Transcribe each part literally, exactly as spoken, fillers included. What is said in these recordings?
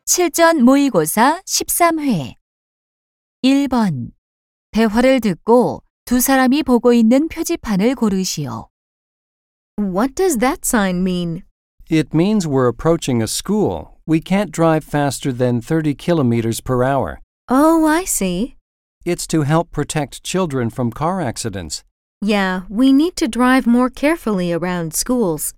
실전 모의고사 십삼 회 일 번 대화를 듣고 두 사람이 보고 있는 표지판을 고르시오. What does that sign mean? It means we're approaching a school. We can't drive faster than thirty kilometers per hour. Oh, I see. It's to help protect children from car accidents. Yeah, we need to drive more carefully around schools.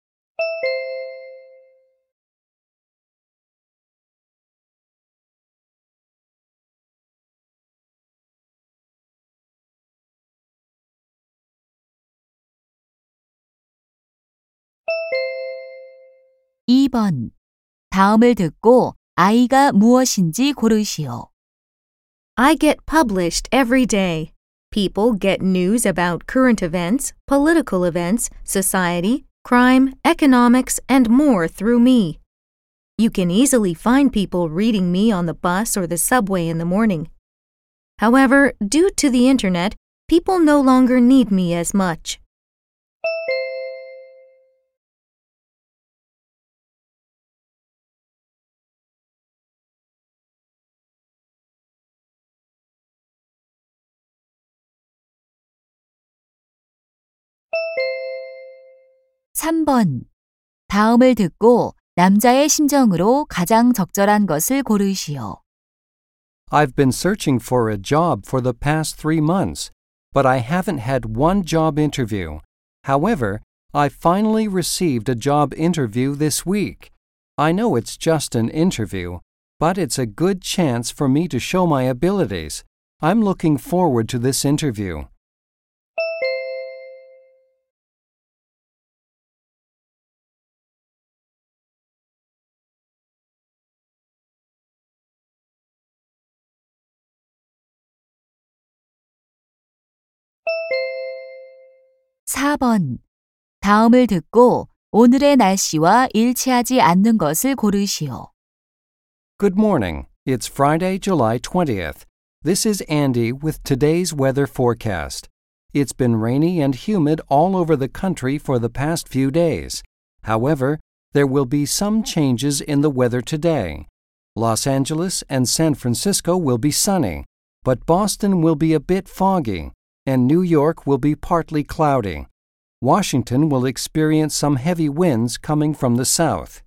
이 번 다음을 듣고 아이가 무엇인지 고르시오. I get published every day. People get news about current events, political events, society, crime, economics, and more through me. You can easily find people reading me on the bus or the subway in the morning. However, due to the internet, people no longer need me as much. 삼 번 다음을 듣고 남자의 심정으로 가장 적절한 것을 고르시오. I've been searching for a job for the past three months, but I haven't had one job interview. However, I finally received a job interview this week. I know it's just an interview, but it's a good chance for me to show my abilities. I'm looking forward to this interview. 사 번 다음을 듣고 오늘의 날씨와 일치하지 않는 것을 고르시오. Good morning. It's Friday, July twentieth. This is Andy with today's weather forecast. It's been rainy and humid all over the country for the past few days. However, there will be some changes in the weather today. Los Angeles and San Francisco will be sunny, but Boston will be a bit foggy, and New York will be partly cloudy. Washington will experience some heavy winds coming from the south.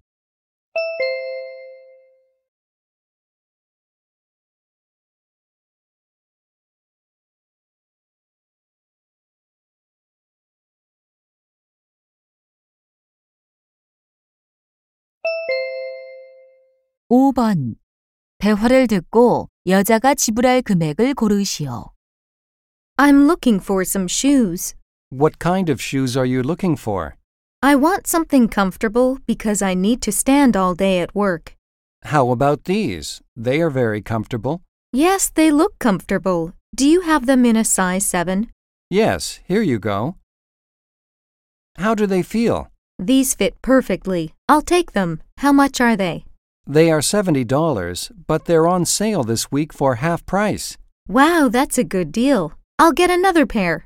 오 번 대화를 듣고 여자가 지불할 금액을 고르시오. I'm looking for some shoes. What kind of shoes are you looking for? I want something comfortable because I need to stand all day at work. How about these? They are very comfortable. Yes, they look comfortable. Do you have them in a size seven? Yes, here you go. How do they feel? These fit perfectly. I'll take them. How much are they? They are seventy dollars, but they're on sale this week for half price. Wow, that's a good deal. I'll get another pair.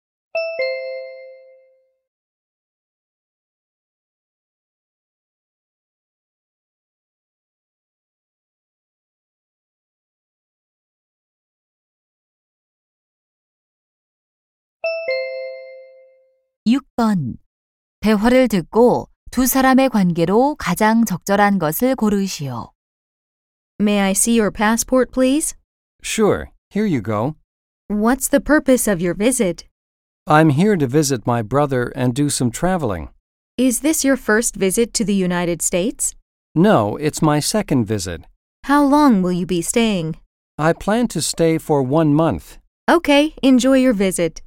육 번 대화를 듣고 두 사람의 관계로 가장 적절한 것을 고르시오. May I see your passport, please? Sure, here you go. What's the purpose of your visit? I'm here to visit my brother and do some traveling. Is this your first visit to the United States? No, it's my second visit. How long will you be staying? I plan to stay for one month. Okay, enjoy your visit.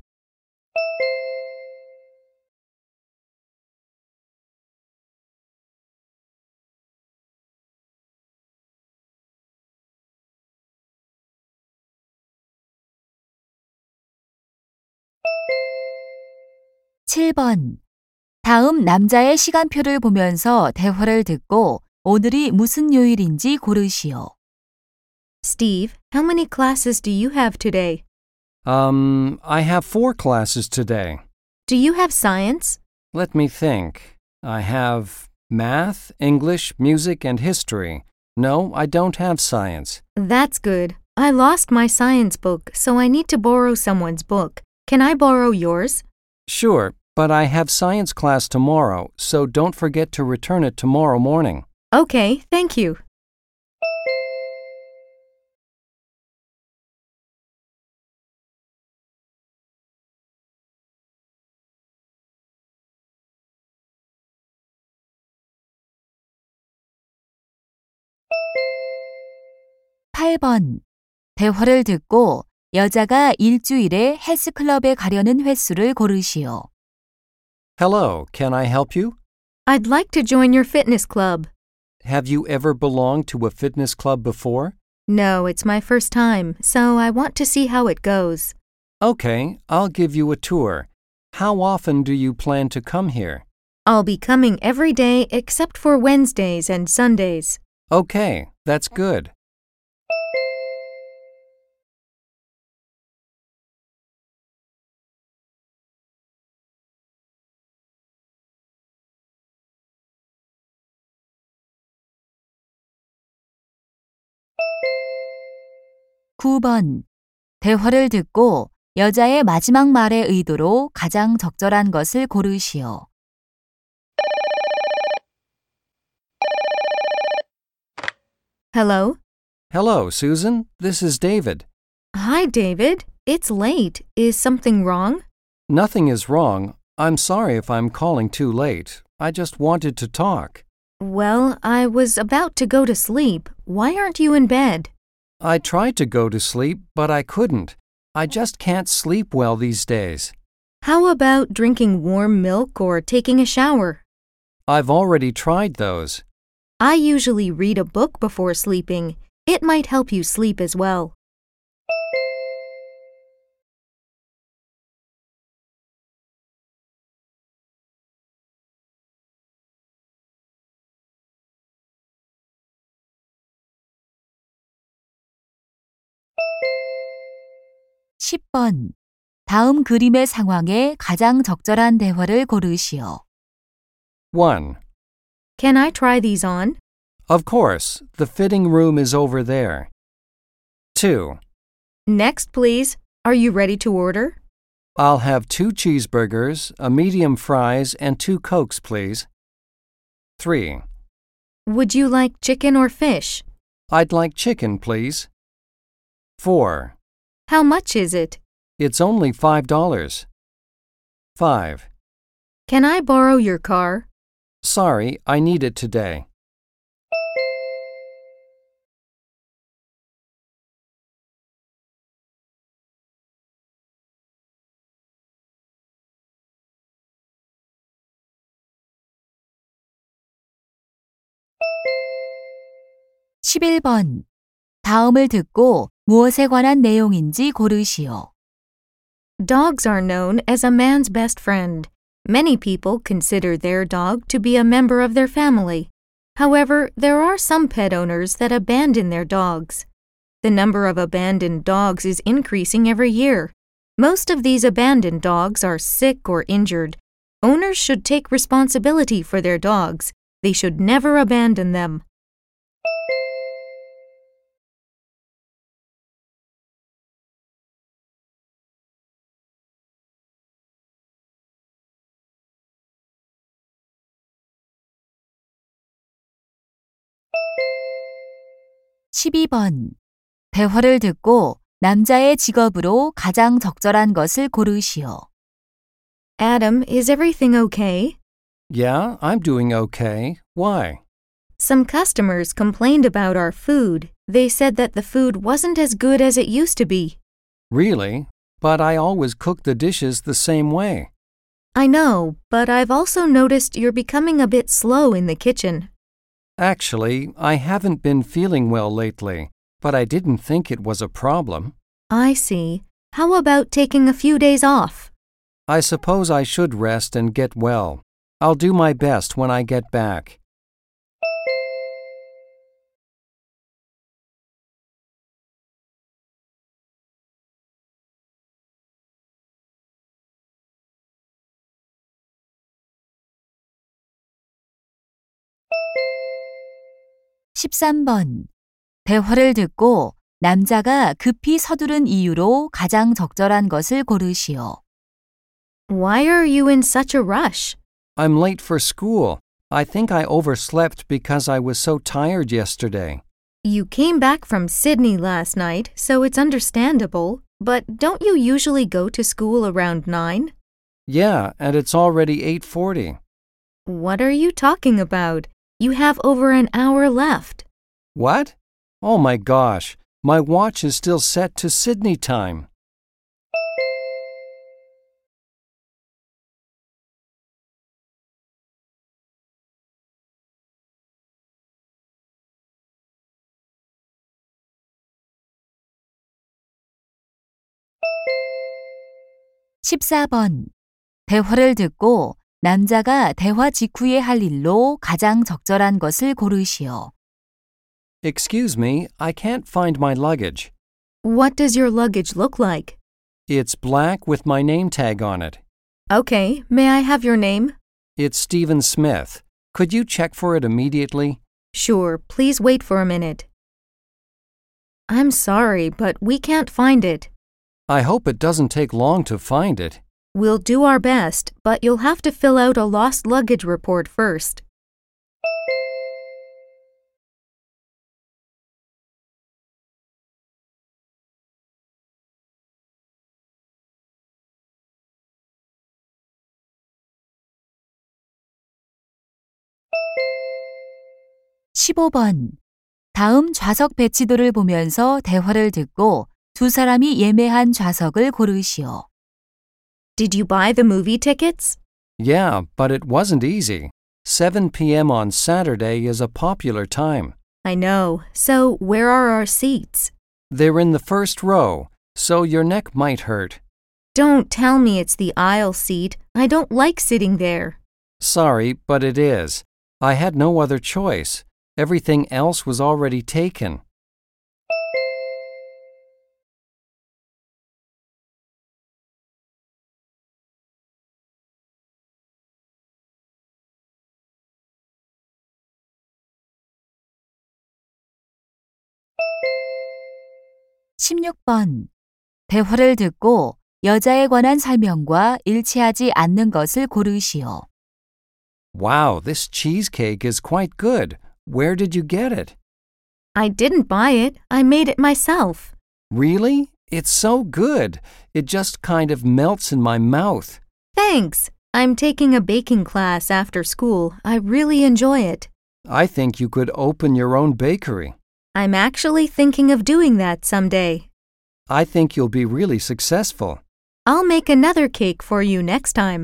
칠 번 다음 남자의 시간표를 보면서 대화를 듣고 오늘이 무슨 요일인지 고르시오. Steve, how many classes do you have today? Um, I have four classes today. Do you have science? Let me think. I have math, English, music, and history. No, I don't have science. That's good. I lost my science book, so I need to borrow someone's book. Can I borrow yours? Sure, but I have science class tomorrow, so don't forget to return it tomorrow morning. Okay, thank you. 팔 번. 대화를 듣고 여자가 일주일에 헬스클럽에 가려는 횟수를 고르시오. Hello, can I help you? I'd like to join your fitness club. Have you ever belonged to a fitness club before? No, it's my first time, so I want to see how it goes. Okay, I'll give you a tour. How often do you plan to come here? I'll be coming every day except for Wednesdays and Sundays. Okay, that's good. 구 번. 대화를 듣고 여자의 마지막 말의 의도로 가장 적절한 것을 고르시오. Hello? Hello, Susan. This is David. Hi, David. It's late. Is something wrong? Nothing is wrong. I'm sorry if I'm calling too late. I just wanted to talk. Well, I was about to go to sleep. Why aren't you in bed? I tried to go to sleep, but I couldn't. I just can't sleep well these days. How about drinking warm milk or taking a shower? I've already tried those. I usually read a book before sleeping. It might help you sleep as well. 십 번. 다음 그림의 상황에 가장 적절한 대화를 고르시오. one. Can I try these on? Of course, the fitting room is over there. two. Next, please. Are you ready to order? I'll have two cheeseburgers, a medium fries, and two Cokes, please. three. Would you like chicken or fish? I'd like chicken, please. four. How much is it? It's only five dollars. five. Can I borrow your car? Sorry, I need it today. 십일 번. 다음을 듣고 무엇에 관한 내용인지 고르시오. Dogs are known as a man's best friend. Many people consider their dog to be a member of their family. However, there are some pet owners that abandon their dogs. The number of abandoned dogs is increasing every year. Most of these abandoned dogs are sick or injured. Owners should take responsibility for their dogs. They should never abandon them. 십이 번. 대화를 듣고 남자의 직업으로 가장 적절한 것을 고르시오. Adam, is everything okay? Yeah, I'm doing okay. Why? Some customers complained about our food. They said that the food wasn't as good as it used to be. Really? But I always cook the dishes the same way. I know, but I've also noticed you're becoming a bit slow in the kitchen. Actually, I haven't been feeling well lately, but I didn't think it was a problem. I see. How about taking a few days off? I suppose I should rest and get well. I'll do my best when I get back. 십삼 번. 대화를 듣고 남자가 급히 서두른 이유로 가장 적절한 것을 고르시오. Why are you in such a rush? I'm late for school. I think I overslept because I was so tired yesterday. You came back from Sydney last night, so it's understandable. But don't you usually go to school around nine? Yeah, and it's already eight forty. What are you talking about? You have over an hour left. What? Oh my gosh, my watch is still set to Sydney time. 십사 번. 대화를 듣고 남자가 대화 직후에 할 일로 가장 적절한 것을 고르시오. Excuse me, I can't find my luggage. What does your luggage look like? It's black with my name tag on it. Okay, may I have your name? It's Stephen Smith. Could you check for it immediately? Sure, please wait for a minute. I'm sorry, but we can't find it. I hope it doesn't take long to find it. We'll do our best, but you'll have to fill out a lost luggage report first. 십오 번. 다음 좌석 배치도를 보면서 대화를 듣고 두 사람이 예매한 좌석을 고르시오. Did you buy the movie tickets? Yeah, but it wasn't easy. seven p.m. on Saturday is a popular time. I know. So, where are our seats? They're in the first row, so your neck might hurt. Don't tell me it's the aisle seat. I don't like sitting there. Sorry, but it is. I had no other choice. Everything else was already taken. 십육 번. 대화를 듣고 여자에 관한 설명과 일치하지 않는 것을 고르시오. Wow, this cheesecake is quite good. Where did you get it? I didn't buy it. I made it myself. Really? It's so good. It just kind of melts in my mouth. Thanks. I'm taking a baking class after school. I really enjoy it. I think you could open your own bakery. I'm actually thinking of doing that someday. I think you'll be really successful. I'll make another cake for you next time.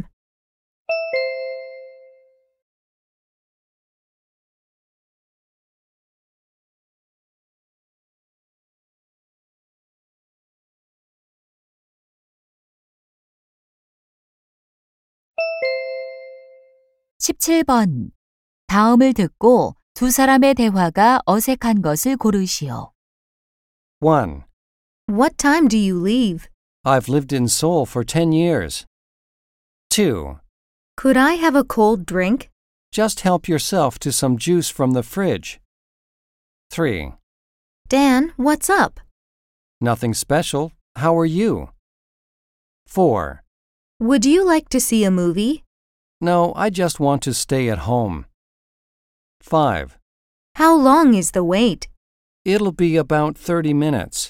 십칠 번. 다음을 듣고 두 사람의 대화가 어색한 것을 고르시오. one. What time do you leave? I've lived in Seoul for ten years. two. Could I have a cold drink? Just help yourself to some juice from the fridge. three. Dan, what's up? Nothing special. How are you? four. Would you like to see a movie? No, I just want to stay at home. five. How long is the wait? It'll be about thirty minutes.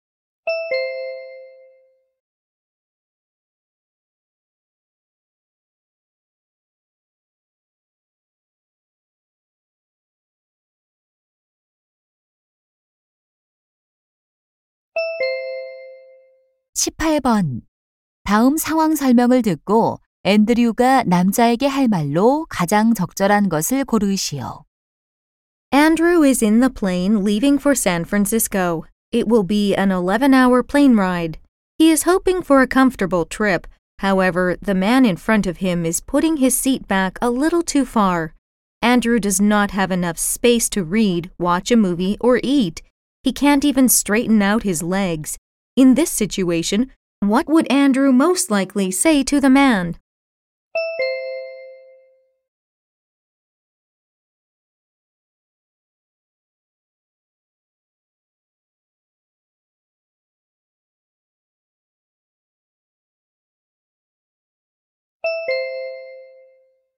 십팔 번. 다음 상황 설명을 듣고 앤드류가 남자에게 할 말로 가장 적절한 것을 고르시오. Andrew is in the plane leaving for San Francisco. It will be an eleven-hour plane ride. He is hoping for a comfortable trip. However, the man in front of him is putting his seat back a little too far. Andrew does not have enough space to read, watch a movie, or eat. He can't even straighten out his legs. In this situation, what would Andrew most likely say to the man?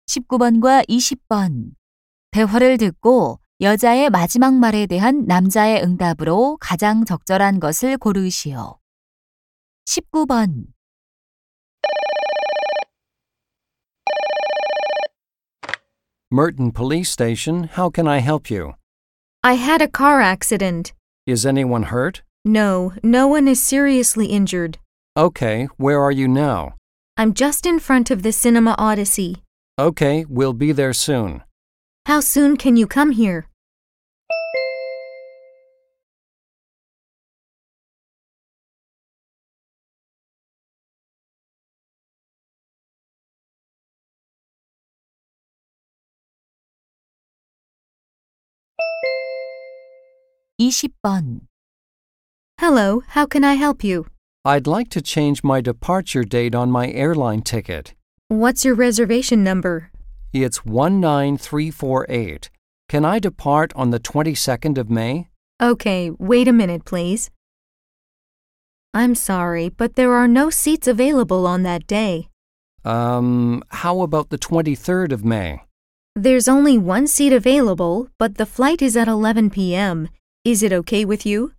십구 번과 이십 번. 대화를 듣고 여자의 마지막 말에 대한 남자의 응답으로 가장 적절한 것을 고르시오. 십구 번. Merton Police Station, how can I help you? I had a car accident. Is anyone hurt? No, no one is seriously injured. Okay, where are you now? I'm just in front of the Cinema Odyssey. Okay, we'll be there soon. How soon can you come here? 이십 번. Hello, how can I help you? I'd like to change my departure date on my airline ticket. What's your reservation number? It's one nine three four eight. Can I depart on the twenty-second of May? Okay, wait a minute, please. I'm sorry, but there are no seats available on that day. Um, how about the twenty-third of May? There's only one seat available, but the flight is at eleven p.m. Is it okay with you?